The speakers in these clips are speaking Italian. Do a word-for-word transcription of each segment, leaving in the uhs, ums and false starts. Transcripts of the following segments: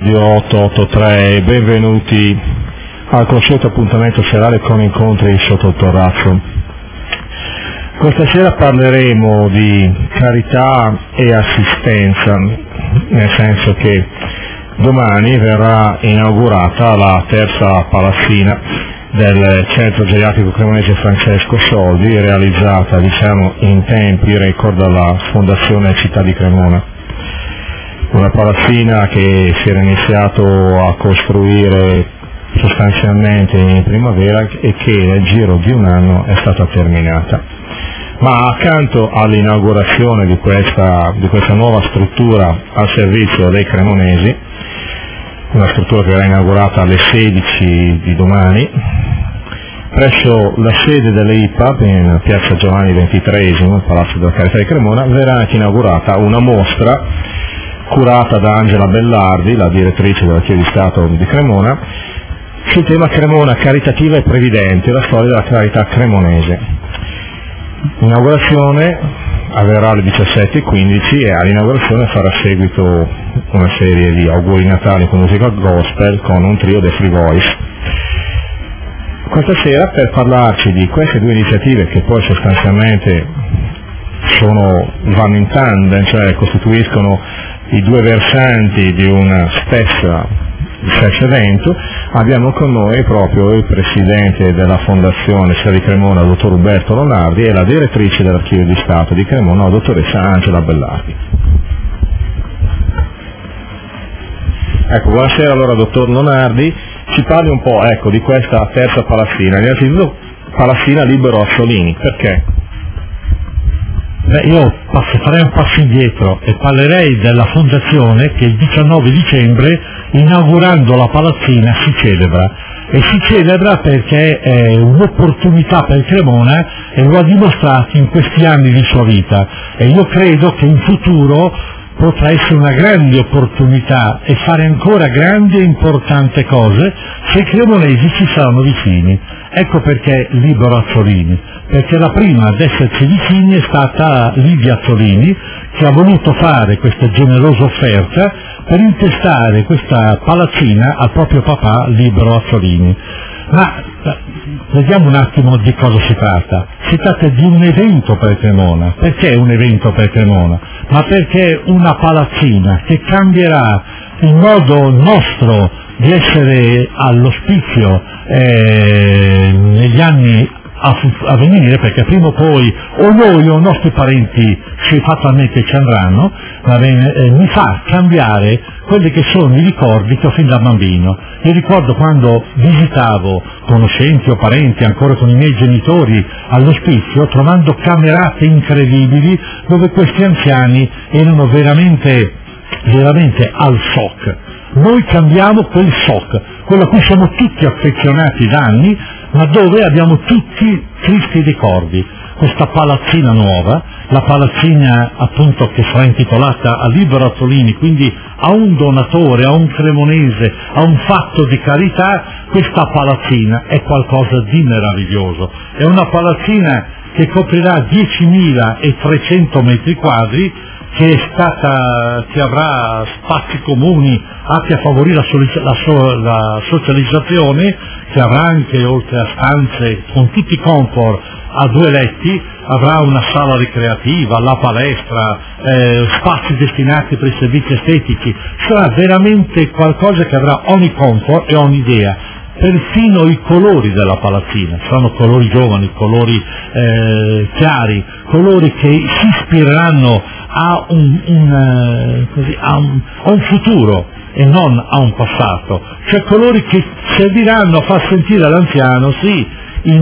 Radio otto otto tre, benvenuti al consueto appuntamento serale con incontri sotto il terrazzo. Questa sera parleremo di carità e assistenza, nel senso che domani verrà inaugurata la terza palazzina del Centro Geriatrico Cremonese Francesco Soldi, realizzata diciamo in tempi record dalla Fondazione Città di Cremona. Una palazzina che si era iniziato a costruire sostanzialmente in primavera e che nel giro di un anno è stata terminata. Ma accanto all'inaugurazione di questa, di questa nuova struttura al servizio dei cremonesi, una struttura che verrà inaugurata alle sedici di domani, presso la sede delle I P A B in piazza Giovanni ventitreesimo, Palazzo della Carità di Cremona, verrà anche inaugurata una mostra curata da Angela Bellardi, la direttrice dell'Archivio di Stato di Cremona, sul tema Cremona caritativa e previdente, la storia della carità cremonese. L'inaugurazione avverrà alle diciassette e quindici e all'inaugurazione farà seguito una serie di auguri natali con musica gospel con un trio dei Free Voice. Questa sera, per parlarci di queste due iniziative che poi sostanzialmente sono, vanno in tandem, cioè costituiscono i due versanti di una stessa, stesso evento, abbiamo con noi proprio il presidente della Fondazione Città di Cremona, il dottor Roberto Lonardi, e la direttrice dell'Archivio di Stato di Cremona, la dottoressa Angela Bellardi. Ecco, buonasera allora dottor Lonardi, ci parli un po' ecco, di questa terza palazzina, innanzitutto palazzina Libero Assolini, perché? Beh, io passo, farei un passo indietro e parlerei della fondazione che il diciannove dicembre, inaugurando la palazzina, si celebra. E si celebra perché è un'opportunità per Cremona e lo ha dimostrato in questi anni di sua vita. E io credo che in futuro potrà essere una grande opportunità e fare ancora grandi e importanti cose se i cremonesi ci saranno vicini. Ecco perché Libero Azzolini, perché la prima ad esserci vicini è stata Livia Azzolini, che ha voluto fare questa generosa offerta per intestare questa palazzina al proprio papà Libero Azzolini. Ma vediamo un attimo di cosa si tratta. Si tratta di un evento per Cremona. Perché un evento per Cremona? Ma perché è una palazzina che cambierà il modo nostro di essere all'ospizio eh, negli anni a, a venire, perché prima o poi o noi o i nostri parenti ci fatalmente ci andranno, va bene, eh, mi fa cambiare quelli che sono i ricordi che ho fin da bambino. Io ricordo quando visitavo conoscenti o parenti ancora con i miei genitori all'ospizio, trovando camerate incredibili dove questi anziani erano veramente, veramente al shock. Noi cambiamo quel shock, quello a cui siamo tutti affezionati da anni, ma dove abbiamo tutti tristi ricordi. Questa palazzina nuova, la palazzina appunto che sarà intitolata a Libero Azzolini, quindi a un donatore, a un cremonese, a un fatto di carità, questa palazzina è qualcosa di meraviglioso. È una palazzina che coprirà diecimilatrecento metri quadri, che è stata, che avrà spazi comuni atti a favorire la, solic- la, so- la socializzazione, che avrà anche, oltre a stanze con tutti i comfort a due letti, avrà una sala ricreativa, la palestra, eh, spazi destinati per i servizi estetici. Sarà veramente qualcosa che avrà ogni comfort e ogni idea. Persino i colori della palazzina saranno colori giovani, colori eh, chiari, colori che si ispireranno a un, un, eh, così, a un, a un futuro e non a un passato, cioè colori che serviranno a far sentire l'anziano, sì, in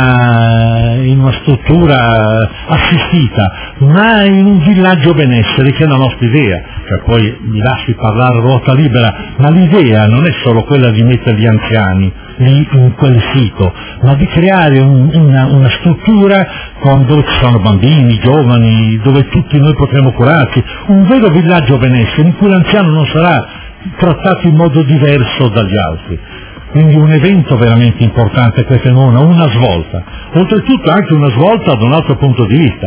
una, in una struttura assistita, ma in un villaggio benessere che è la nostra idea. Cioè, poi mi lasci parlare a ruota libera, ma l'idea non è solo quella di mettere gli anziani lì in quel sito, ma di creare un, una, una struttura con, dove ci sono bambini, giovani, dove tutti noi potremo curarci, un vero villaggio benessere in cui l'anziano non sarà trattato in modo diverso dagli altri. Quindi un evento veramente importante per Cremona, una svolta. Oltretutto anche una svolta da un altro punto di vista,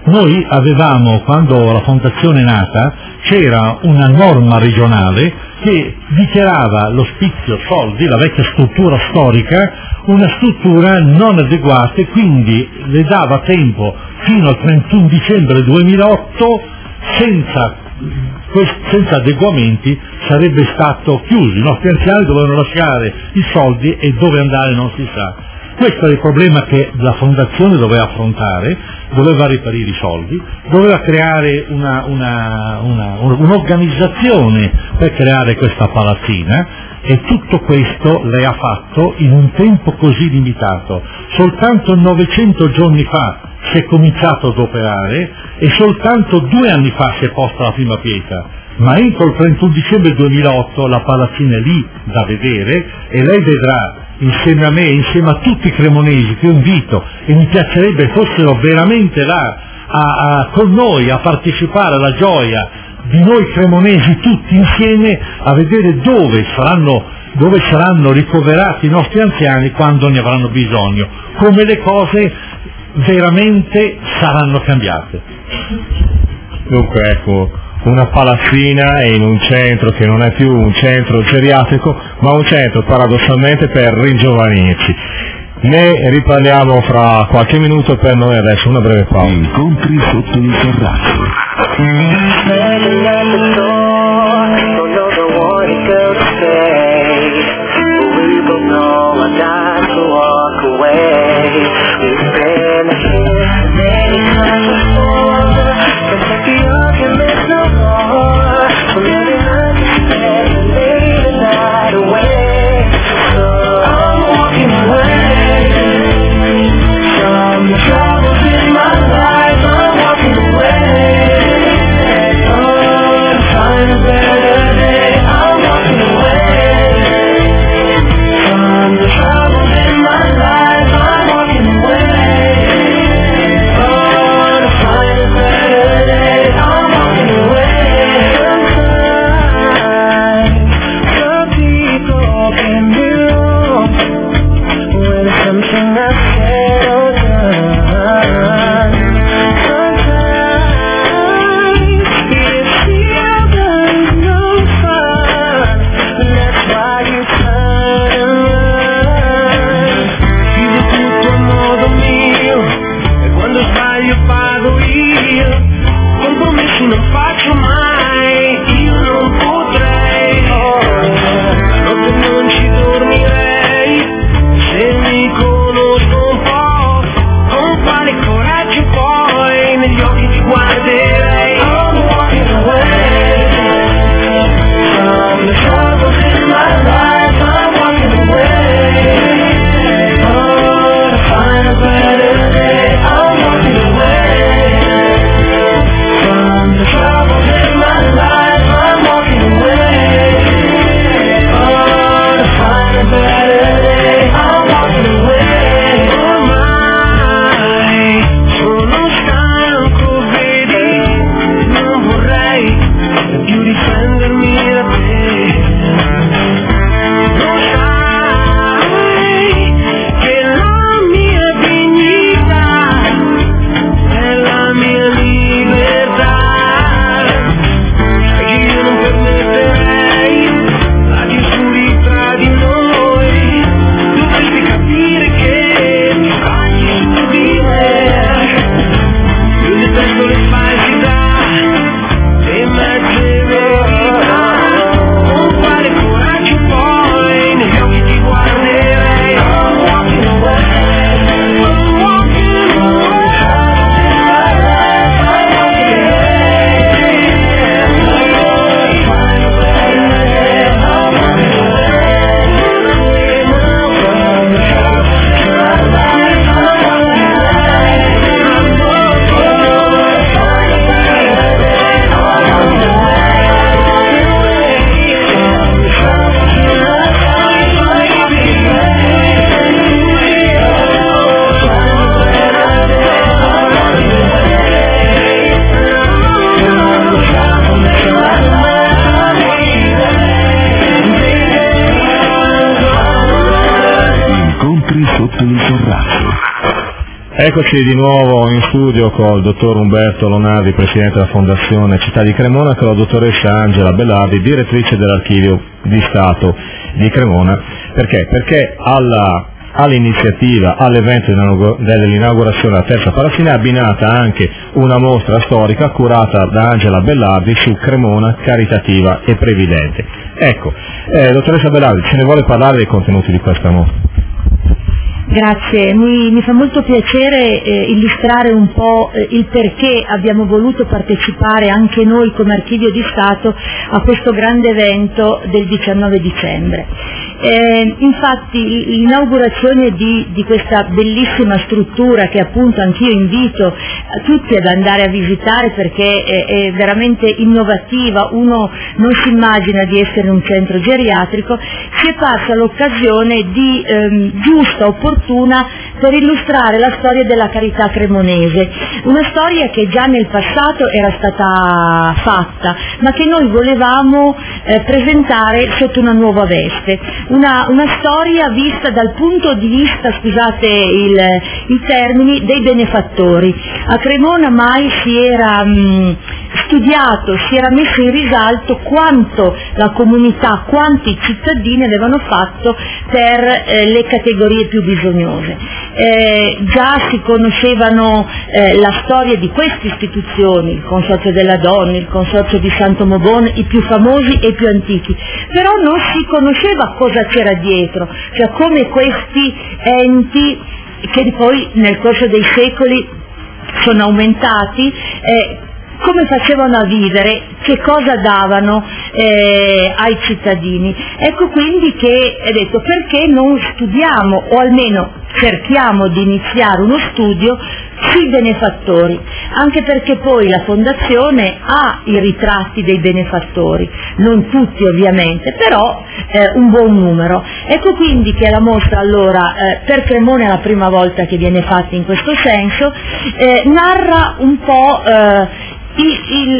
Noi avevamo, quando la fondazione è nata, c'era una norma regionale che dichiarava l'ospizio soldi, la vecchia struttura storica, una struttura non adeguata e quindi le dava tempo fino al trentuno dicembre duemilaotto, senza, senza adeguamenti sarebbe stato chiuso. I nostri anziani dovevano lasciare i soldi e dove andare non si sa. Questo è il problema che la fondazione doveva affrontare, doveva riparire i soldi, doveva creare una, una, una, un'organizzazione per creare questa palazzina, e tutto questo lei ha fatto in un tempo così limitato. Soltanto novecento giorni fa si è cominciato ad operare e soltanto due anni fa si è posta la prima pietra. Ma entro il trentuno dicembre duemilaotto la palazzina è lì da vedere e lei vedrà insieme a me, insieme a tutti i cremonesi che io invito, e mi piacerebbe fossero veramente là a, a, con noi a partecipare alla gioia di noi cremonesi tutti insieme, a vedere dove saranno, dove saranno ricoverati i nostri anziani quando ne avranno bisogno, come le cose veramente saranno cambiate. Dunque ecco, una palazzina in un centro che non è più un centro geriatrico, ma un centro paradossalmente per ringiovanirci. Ne riparliamo fra qualche minuto, per noi adesso una breve pausa. Incontri sotto il terrazzo. Eccoci di nuovo in studio col dottor Umberto Lonardi, presidente della Fondazione Città di Cremona, con la dottoressa Angela Belardi, direttrice dell'Archivio di Stato di Cremona. Perché? Perché alla, all'iniziativa, all'evento dell'inaugurazione della terza palazzina è abbinata anche una mostra storica curata da Angela Belardi su Cremona caritativa e previdente. Ecco, eh, dottoressa Belardi, ce ne vuole parlare dei contenuti di questa mostra? Grazie, mi, mi fa molto piacere eh, illustrare un po' eh, il perché abbiamo voluto partecipare anche noi come Archivio di Stato a questo grande evento del diciannove dicembre. Eh, infatti l'inaugurazione di, di questa bellissima struttura, che appunto anch'io invito a tutti ad andare a visitare perché è, è veramente innovativa, uno non si immagina di essere in un centro geriatrico, si è persa l'occasione di ehm, giusta opportunità per illustrare la storia della carità cremonese, una storia che già nel passato era stata fatta, ma che noi volevamo eh, presentare sotto una nuova veste, una, una storia vista dal punto di vista, scusate il, i termini, dei benefattori. A Cremona mai si era mh, studiato, si era messo in risalto quanto la comunità, quanti i cittadini avevano fatto per eh, le categorie più bisognose. Eh, già si conoscevano eh, la storia di queste istituzioni, il Consorzio della Donna, il Consorzio di Santo Mobone, i più famosi e i più antichi, però non si conosceva cosa c'era dietro, cioè come questi enti, che poi nel corso dei secoli sono aumentati, eh, come facevano a vivere, che cosa davano eh, ai cittadini. Ecco quindi che è detto, perché non studiamo, o almeno cerchiamo di iniziare uno studio sui benefattori, anche perché poi la Fondazione ha i ritratti dei benefattori, non tutti ovviamente, però eh, un buon numero. Ecco quindi che la mostra allora, eh, per Cremona è la prima volta che viene fatta in questo senso, eh, narra un po' eh, Il,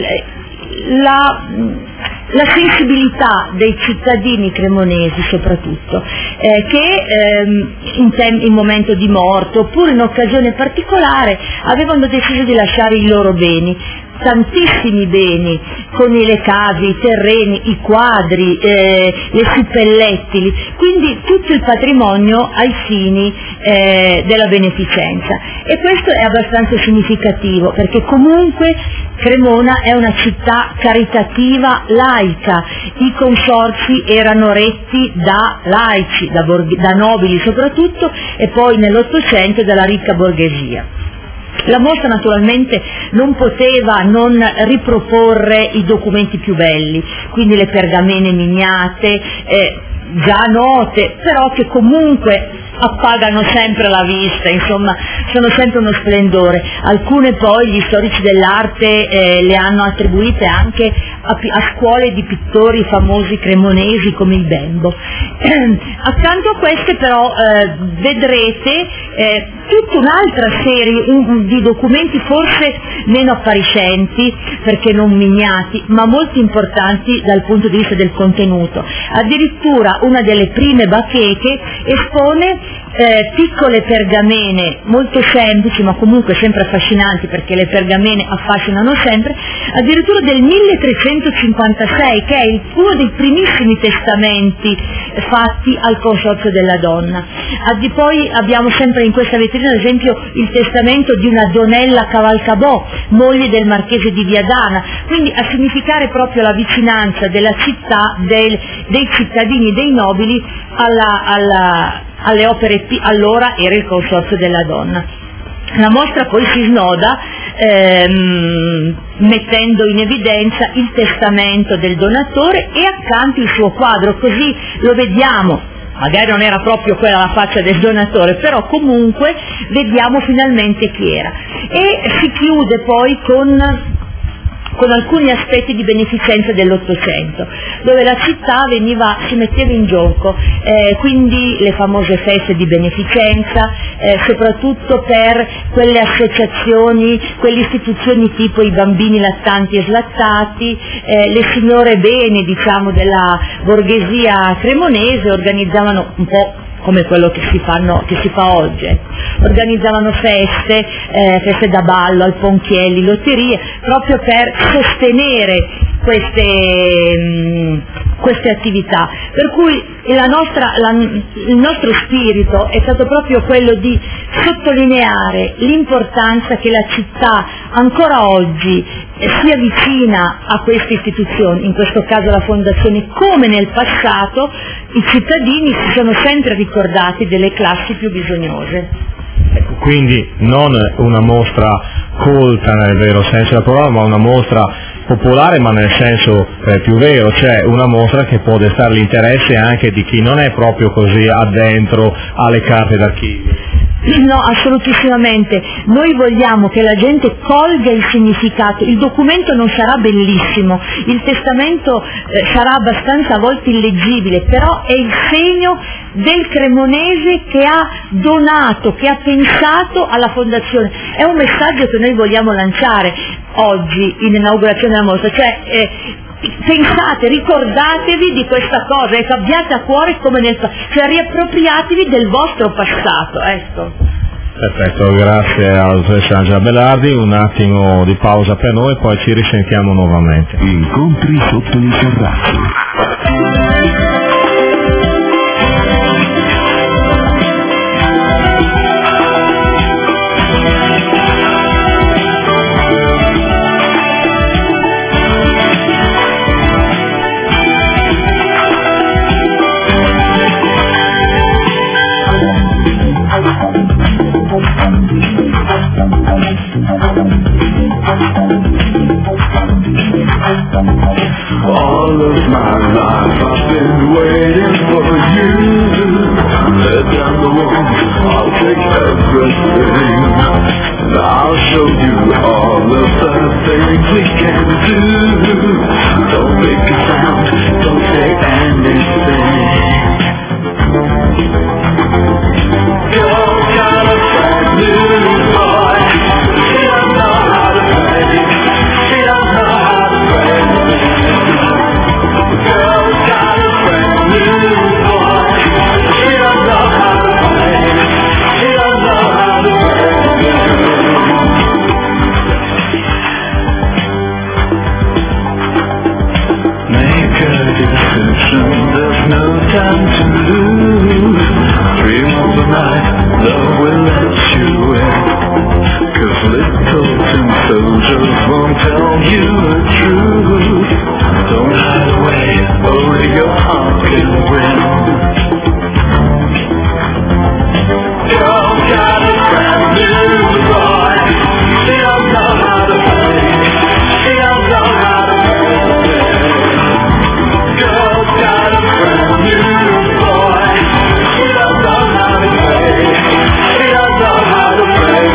il, la, la sensibilità dei cittadini cremonesi soprattutto, eh, che ehm, in, tem- in momento di morte oppure in occasione particolare avevano deciso di lasciare i loro beni, tantissimi beni, con le case, i terreni, i quadri, eh, le suppellettili, quindi tutto il patrimonio ai fini eh, della beneficenza. E questo è abbastanza significativo, perché comunque Cremona è una città caritativa laica, i consorzi erano retti da laici, da, borghe- da nobili soprattutto, e poi nell'Ottocento dalla ricca borghesia. La mostra naturalmente non poteva non riproporre i documenti più belli, quindi le pergamene miniate, eh, già note, però che comunque appagano sempre la vista, insomma sono sempre uno splendore. Alcune poi gli storici dell'arte eh, le hanno attribuite anche a, a scuole di pittori famosi cremonesi come il Bembo. Accanto a queste però eh, vedrete eh, tutta un'altra serie un, di documenti forse meno appariscenti perché non miniati, ma molto importanti dal punto di vista del contenuto. Addirittura una delle prime bacheche espone Eh, piccole pergamene molto semplici ma comunque sempre affascinanti, perché le pergamene affascinano sempre, addirittura del milletrecentocinquantasei, che è il, uno dei primissimi testamenti fatti al Consorzio della Donna. Addi poi abbiamo sempre in questa vetrina ad esempio il testamento di una Donella Cavalcabò, moglie del marchese di Viadana, quindi a significare proprio la vicinanza della città, del, dei cittadini, dei nobili alla, alla alle opere P, allora era il Consorzio della Donna. La mostra poi si snoda ehm, mettendo in evidenza il testamento del donatore e accanto il suo quadro, così lo vediamo. Magari non era proprio quella la faccia del donatore, però comunque vediamo finalmente chi era. E si chiude poi con con alcuni aspetti di beneficenza dell'Ottocento, dove la città veniva, si metteva in gioco, eh, quindi le famose feste di beneficenza, eh, soprattutto per quelle associazioni, quelle istituzioni tipo i bambini lattanti e slattati, eh, le signore bene, diciamo, della borghesia cremonese organizzavano un po' come quello che si, fanno, che si fa oggi. organizzavano feste, eh, feste da ballo, al Ponchielli, lotterie, proprio per sostenere queste, mh, queste attività. Per cui la nostra, la, il nostro spirito è stato proprio quello di sottolineare l'importanza che la città ancora oggi sia vicina a queste istituzioni, in questo caso la Fondazione, come nel passato i cittadini si sono sempre ricordati delle classi più bisognose. Ecco, quindi non una mostra colta nel vero senso della parola, ma una mostra popolare, ma nel senso eh, più vero, cioè una mostra che può destare l'interesse anche di chi non è proprio così addentro alle carte d'archivio. No, assolutissimamente. Noi vogliamo che la gente colga il significato. Il documento non sarà bellissimo, il testamento eh, sarà abbastanza a volte illeggibile, però è il segno del cremonese che ha donato, che ha pensato alla Fondazione. È un messaggio che noi vogliamo lanciare oggi in inaugurazione della mostra, cioè eh, pensate, ricordatevi di questa cosa, ecco, abbiate a cuore come nel passato, cioè riappropriatevi del vostro passato, ecco. Perfetto, grazie alla dottoressa Angela Belardi, un attimo di pausa per noi, poi ci risentiamo nuovamente. Incontri sotto il terrazzo. All of my life I've been waiting for you. Let down the walls, I'll take everything. And I'll show you all of the things we can do. Don't make a sound, don't say anything. You've got a brand new boy. She don't know how to play. She don't know how to play. Girl's got a brand new boy. She don't know how to play. She don't know how to play. Make a decision, there's no time to lose. Dream of the night, love will let you in. Cause little tin soldiers won't tell you the truth. Don't hide away, only your heart can win. Girl's got a brand new boy. She don't know how to play. She don't know how to play. Girl's got a brand new boy. She don't know how to play. She don't know how to play.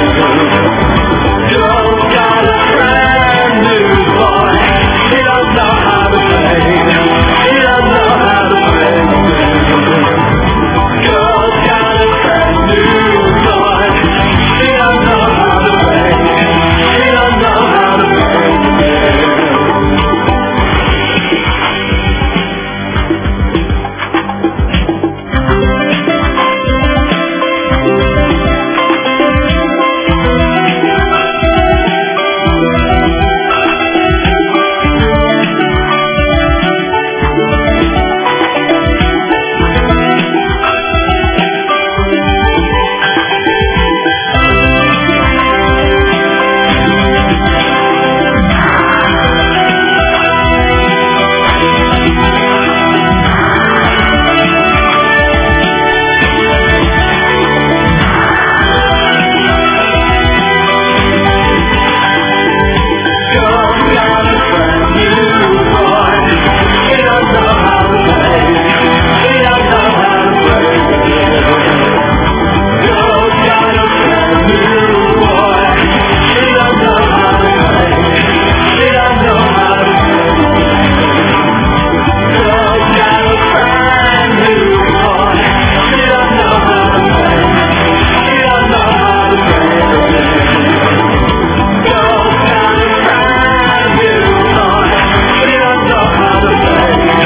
Girl's got a brand new boy. She don't know how to play. She don't know how to play. Girl's got a brand new boy. She don't know how to play. She don't know how to play.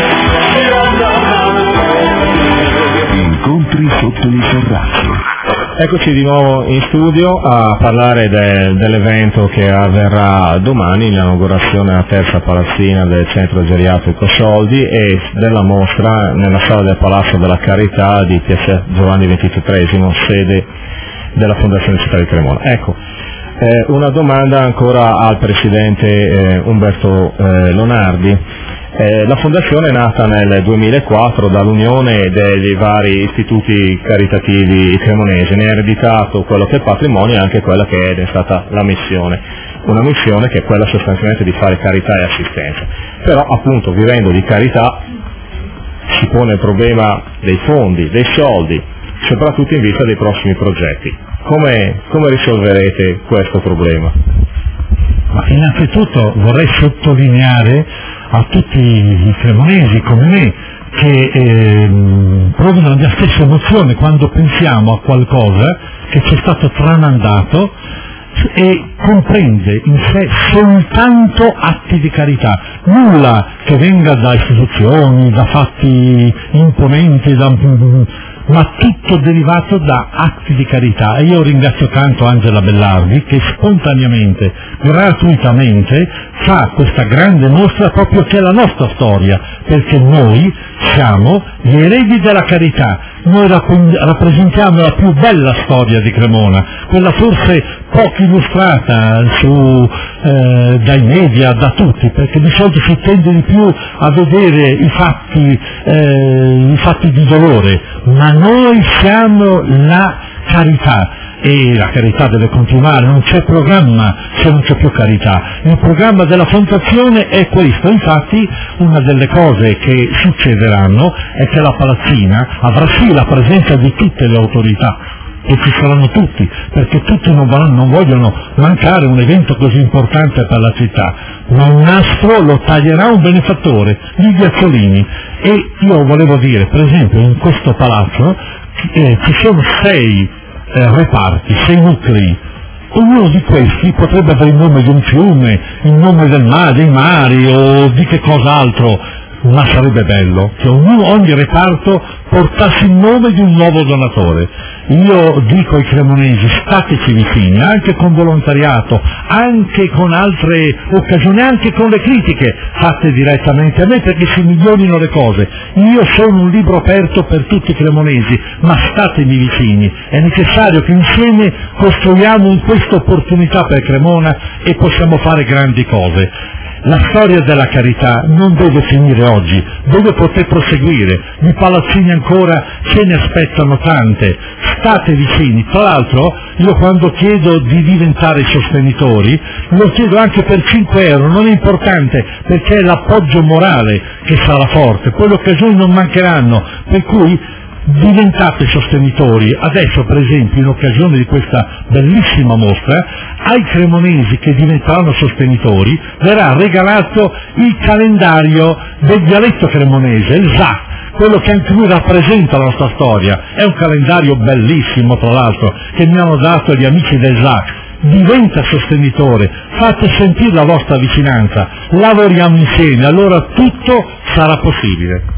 Incontri sotto il terrazzo. Eccoci di nuovo in studio a parlare de, dell'evento che avverrà domani, l'inaugurazione della terza palazzina del centro geriatrico Soldi e della mostra nella sala del Palazzo della Carità di Piazza Giovanni ventitreesimo, sede della Fondazione Città di Cremona. Ecco, eh, una domanda ancora al Presidente eh, Umberto eh, Lonardi. Eh, la Fondazione è nata nel duemilaquattro dall'unione dei vari istituti caritativi cremonesi, ne ha ereditato quello che è patrimonio e anche quella che è stata la missione, una missione che è quella sostanzialmente di fare carità e assistenza. Però appunto vivendo di carità si pone il problema dei fondi, dei soldi, soprattutto in vista dei prossimi progetti. Come, come risolverete questo problema? Ma innanzitutto vorrei sottolineare a tutti i cremonesi come me che ehm, provano la stessa emozione quando pensiamo a qualcosa che ci è stato tramandato e comprende in sé soltanto atti di carità, nulla che venga da istituzioni, da fatti imponenti, da, ma tutto derivato da atti di carità. E io ringrazio tanto Angela Bellardi che spontaneamente, gratuitamente fa questa grande mostra proprio che è la nostra storia, perché noi siamo gli eredi della carità, noi rappresentiamo la più bella storia di Cremona, quella forse poco illustrata su, eh, dai media, da tutti, perché di solito si tende di più a vedere i fatti, eh, i fatti di dolore, ma noi siamo la carità. E la carità deve continuare, non c'è programma se non c'è più carità. Il programma della Fondazione è questo, infatti una delle cose che succederanno è che la palazzina avrà sì la presenza di tutte le autorità, e ci saranno tutti, perché tutti non, non vogliono mancare un evento così importante per la città, ma un nastro lo taglierà un benefattore, Livia Azzolini. E io volevo dire, per esempio, in questo palazzo eh, ci sono sei Eh, reparti, sei nuclei. Ognuno di questi potrebbe avere il nome di un fiume, il nome del mare, dei mari o di che cos'altro, ma sarebbe bello che ognuno, ogni reparto portasse il nome di un nuovo donatore. Io dico ai cremonesi, stateci vicini, anche con volontariato, anche con altre occasioni, anche con le critiche fatte direttamente a me, perché si migliorino le cose. Io sono un libro aperto per tutti i cremonesi, ma statemi vicini, è necessario che insieme costruiamo questa opportunità per Cremona e possiamo fare grandi cose. La storia della carità non deve finire oggi, deve poter proseguire, i palazzini ancora ce ne aspettano tante, state vicini. Tra l'altro io quando chiedo di diventare sostenitori lo chiedo anche per cinque euro, non è importante, perché è l'appoggio morale che sarà forte, quelle occasioni non mancheranno, per cui diventate sostenitori. Adesso per esempio in occasione di questa bellissima mostra ai cremonesi che diventeranno sostenitori verrà regalato il calendario del dialetto cremonese, il Z A C, quello che anche lui rappresenta la nostra storia. È un calendario bellissimo tra l'altro che mi hanno dato gli amici del Z A C. Diventa sostenitore, fate sentire la vostra vicinanza, lavoriamo insieme, allora tutto sarà possibile.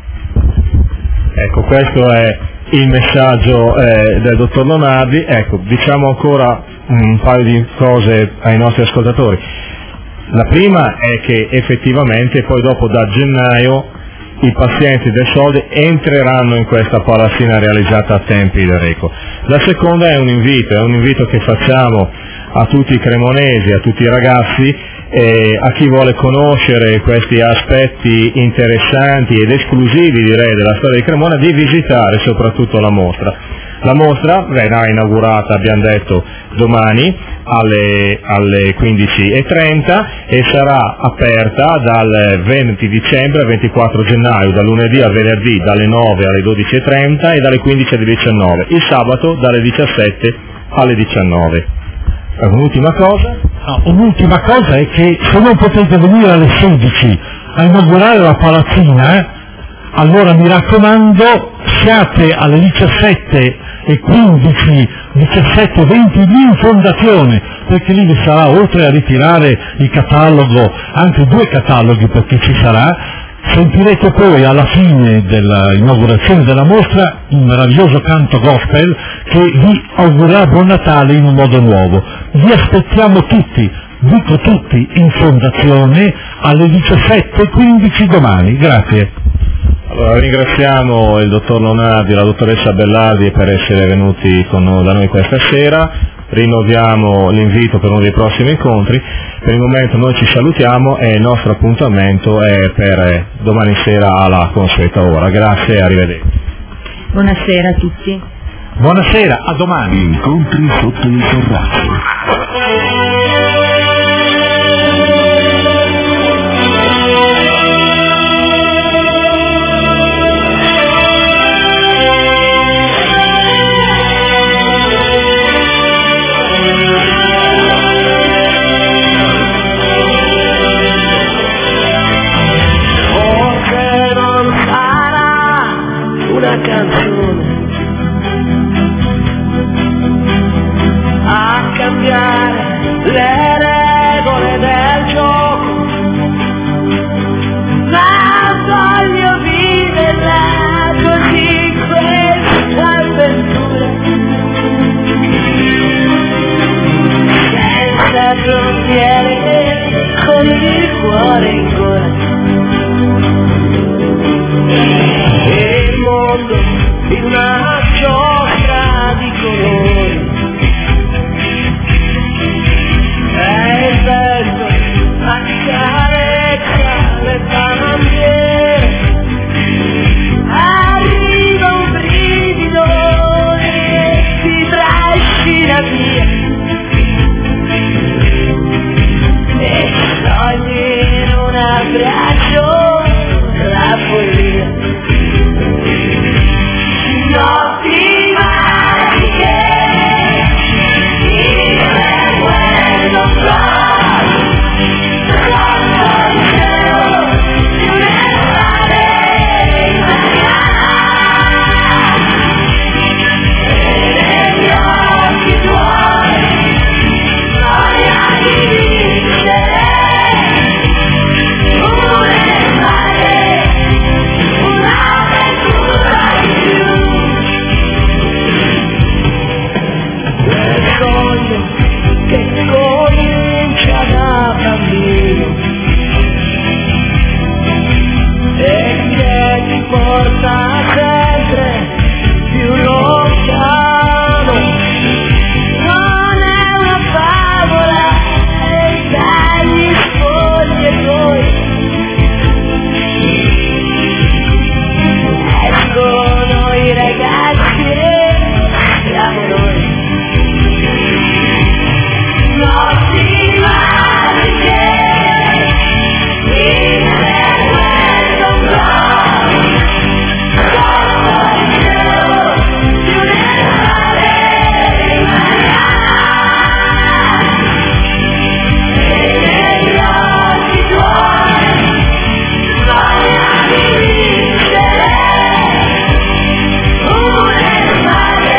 Ecco, questo è il messaggio eh, del dottor Lonardi. Ecco, diciamo ancora un paio di cose ai nostri ascoltatori. La prima è che effettivamente poi dopo da gennaio i pazienti del Soldi entreranno in questa palazzina realizzata a Tempi del Reco. La seconda è un invito, è un invito che facciamo a tutti i cremonesi, a tutti i ragazzi, e a chi vuole conoscere questi aspetti interessanti ed esclusivi, direi, della storia di Cremona, di visitare soprattutto la mostra. La mostra verrà inaugurata, abbiamo detto, domani alle, alle quindici e trenta e sarà aperta dal venti dicembre al ventiquattro gennaio, da lunedì a venerdì dalle nove alle dodici e trenta e dalle quindici alle diciannove, il sabato dalle diciassette alle diciannove. Un'ultima cosa? No, un'ultima cosa è che se non potete venire alle sedici a inaugurare la palazzina, eh, allora mi raccomando siate alle diciassette e quindici, diciassette e venti lì in fondazione, perché lì vi sarà, oltre a ritirare il catalogo, anche due cataloghi perché ci sarà, Sentirete poi alla fine dell'inaugurazione della mostra un meraviglioso canto gospel che vi augurerà buon Natale in un modo nuovo. Vi aspettiamo tutti, dico tutti, in fondazione alle diciassette e quindici domani. Grazie. Allora, ringraziamo il dottor Lonardi e la dottoressa Bellardi per essere venuti con noi, da noi questa sera. Rinnoviamo l'invito per uno dei prossimi incontri. Per il momento noi ci salutiamo e il nostro appuntamento è per domani sera alla consueta ora. Grazie e arrivederci. Buonasera a tutti. Buonasera, a domani. Incontri sotto il terrazzo. Con il cuore in gola e il mondo in una giostra di colori, e il vento accarezza le bandiere, arriva un brivido e ti trascina via. In un abbraccio la follia, notti magiche, il recuerdo flor, sotto il cielo di un'estate italiana, e negli occhi tuoi voglia di vincere. Che comincia da bambino e che ti porta sempre più lontano, non è una favola e dagli spogliatoi escono i ragazzi e siamo noi. Notti magiche, il recuerdo flor, sotto il cielo di un'estate italiana, e negli occhi tuoi voglia di vincere un'estate,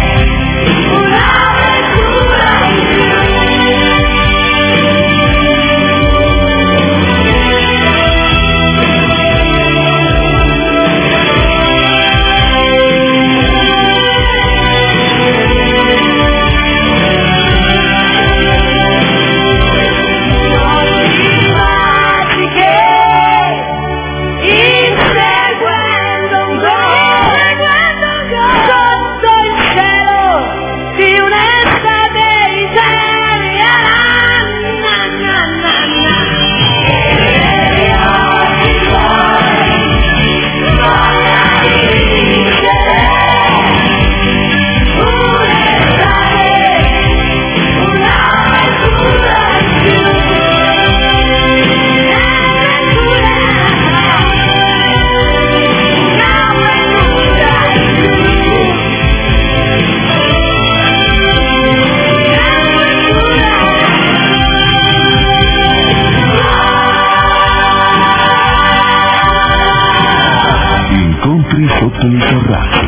un'avventura in più. Incontri sotto il terrazzo.